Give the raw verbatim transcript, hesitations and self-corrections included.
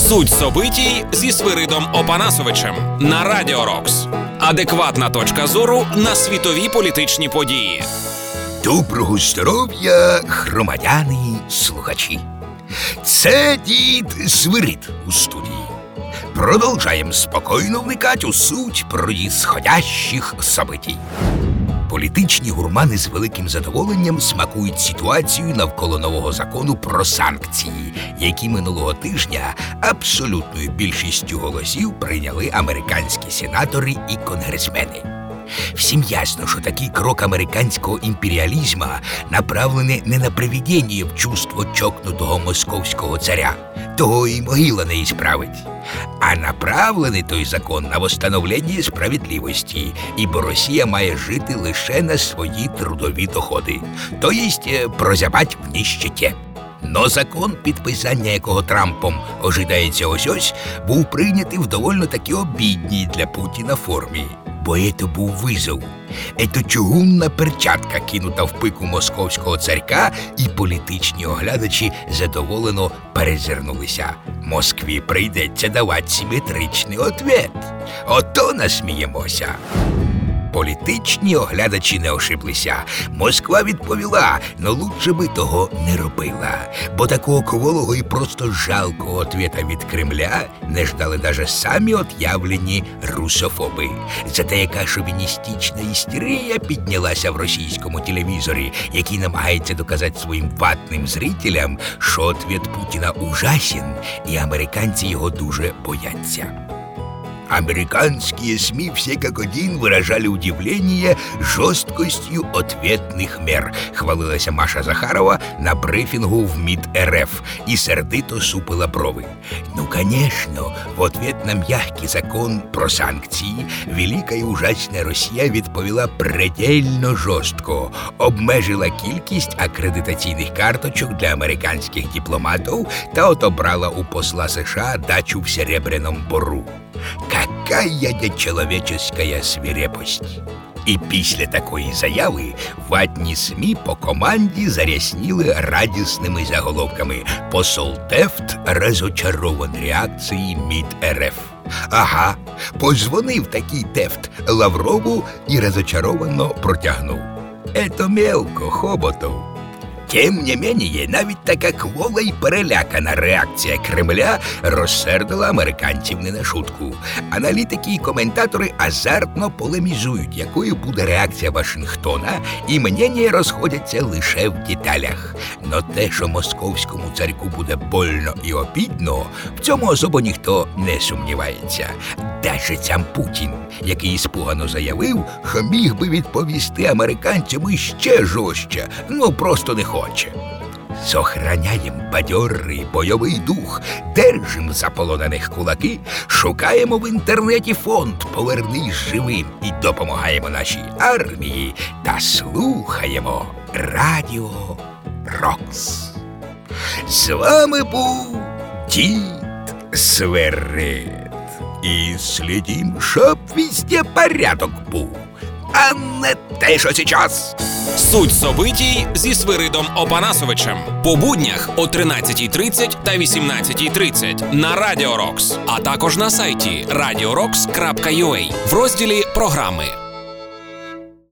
Суть собитій зі Свиридом Опанасовичем на Радіо Рокс. Адекватна точка зору на світові політичні події. Доброго здоров'я, громадяни, слухачі. Це дід Свирид у студії. Продовжаємо спокійно вникати у суть происходящих событий. Політичні гурмани з великим задоволенням смакують ситуацію навколо нового закону про санкції, які минулого тижня абсолютною більшістю голосів прийняли американські сенатори і конгресмени. Всім ясно, що такий крок американського імперіалізму направлений не на приведення в чувство чокнутого московського царя, того і могила не ісправить, а направлений той закон на восстановлення справедливості, ібо Росія має жити лише на свої трудові доходи, то єсть прозябать в ніщеті. Но закон, підписання якого Трампом ожидається ось-ось, був прийнятий в довольно таки обідній для Путіна формі. Бо це був визов. Це чугунна перчатка, кинута в пику московського царька, і політичні оглядачі задоволено перезирнулися. Москві прийдеться давати симетричний відповідь. Ото насміємося. Політичні оглядачі не ошиблися. Москва відповіла, но лучше би того не робила. Бо такого кволого і просто жалкого ответа від Кремля не ждали даже самі от'явлені русофоби. Зате яка шовіністична істерія піднялася в російському телевізорі, який намагається доказати своїм ватним зрителям, що ответ Путіна ужасен, і американці його дуже бояться. Американские СМИ все как один выражали удивление жесткостью ответных мер, хвалилася Маша Захарова на брифінгу в МІД РФ і сердито супила брови. Ну, конечно, в ответ на мягкий закон про санкції велика і ужасна Росія відповіла предельно жорстко, обмежила кількість акредитаційних карточок для американських дипломатів та отобрала у посла США дачу в Серебряному Бору. Какая нечеловеческая свирепость! І після такої заяви ватні СМІ по команді зарясніли радісними заголовками «Посол Тефт розочарован реакції МІД РФ». Ага, позвонив такий Тефт Лаврову і розочаровано протягнув: «Ето мелко, Хоботов». Тем не менее, навіть така квола й перелякана реакція Кремля розсердила американців не на шутку. Аналітики і коментатори азартно полемізують, якою буде реакція Вашингтона, і мнення розходяться лише в деталях. Но те, що московському царьку буде больно і обідно, в цьому особо ніхто не сумнівається. Даже сам Путін, який іспугано заявив, що міг би відповісти американцям іще жорстче, ну просто не хоче. Сохраняємо бадьорий бойовий дух, держимо заполонених кулаки, шукаємо в інтернеті фонд «Повернись живим» і допомагаємо нашій армії та слухаємо Радіо Рокс. З вами був дід Свирид. І слідім, щоб везде порядок був, а не те, що зараз. Суть собитій зі Свиридом Опанасовичем. По буднях о тринадцятій тридцять та вісімнадцятій тридцять на Радіо Рокс, а також на сайті радіо рокс крапка ю а в розділі «Програми».